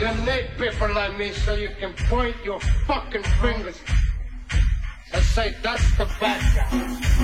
You need people like me so you can point your fucking fingers and say that's the bad guy.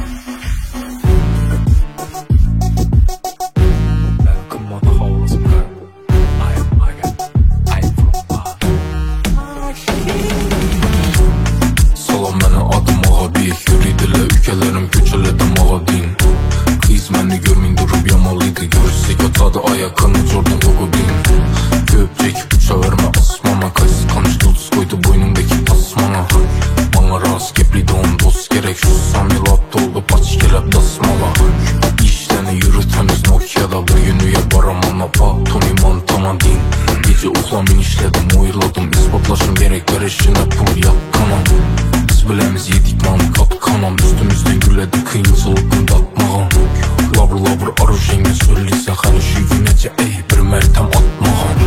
Salam mənə adım Ağabey, yürüdülə ülkələrim köçələdim Ağabeyim. Kız məni görməyin durub yamalıydı, görürsək atadı ayakını Jordan Logodin. Köpçək uça vermə asmana, qaysı kanış dulduz koydu boynundaki tasmana. Bana rast gepliydi on dost gerek, şu samilat doldu paç gelep dasmala. İşləni yürütəmiz Nokia'da, bir günüye baramana pa Tony Montana din. Gece uhlamin işledim, uyurladım, ispatlaşım gerek, verişine pul yakkanam. Biz bilemiz yedik lan katkanam, üstümüzden güledi kıyımsılıkın datmağam. Labr labr arujenge söyleysen hani şu günece ey bir mertem atmağam.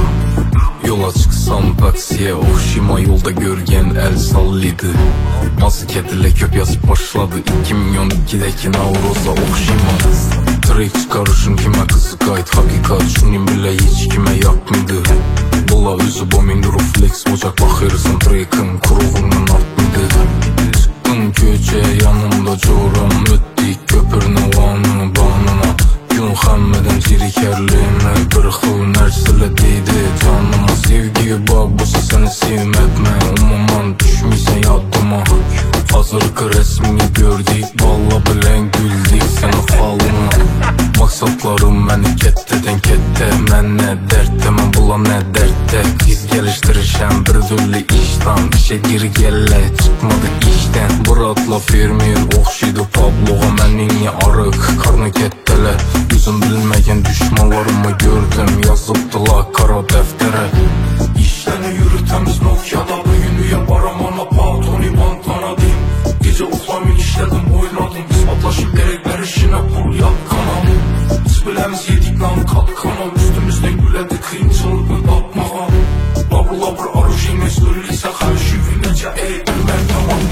Yola çıksam taksiye oxşima, yolda görgen el sallıydı. Nasıl kedilə köp yazıp başladı 2012'deki Navroz'a oxşima. Trek çıkarışın kime kızı kayıt hakikat, şunin bile hiç kime yapmıydı. Bola özü bomin durup flex ocak bakırısın, trekin kuruğundan artmıydı. Çıktım köçe yanımda coram, öttik köpürünü vanını banına. Gün xəmmədəm zirikərliyinə, bir xıl nərsilə deydi canıma. Sevgiye bak bosa səni sevmədmə, umuman düşməysən yadıma. Hazırkı resmini gördük, valla bilən güldük sənə falına. Maksatlarım məni kəttədən kəttə, mən nə dərddə, mən bula nə dərddə. Qiz gəlişdirişəm bir türlü işdən, işə gir gəllə çıxmadı işdən. Bıratla fermer oxşıydı Pabloğa, məninlə arıq karnı kəttələ. Yüzüm bilməyən düşmanlarımı gördüm, yazıbdılar kara dəftərə. İşləni yürütəmiz Nokia'da, bugünüyə baramana pa Tony Montana din. Gece uhlamin işledim, oynadım, ispatlaşım gerek, verişine pul yakkanam. Biz bilemiz yedik lan katkanam, üstümüzden güledi kıyımçılıkın batmağam. Labr labr arujenge söyleysen her şu günece ey bir mertem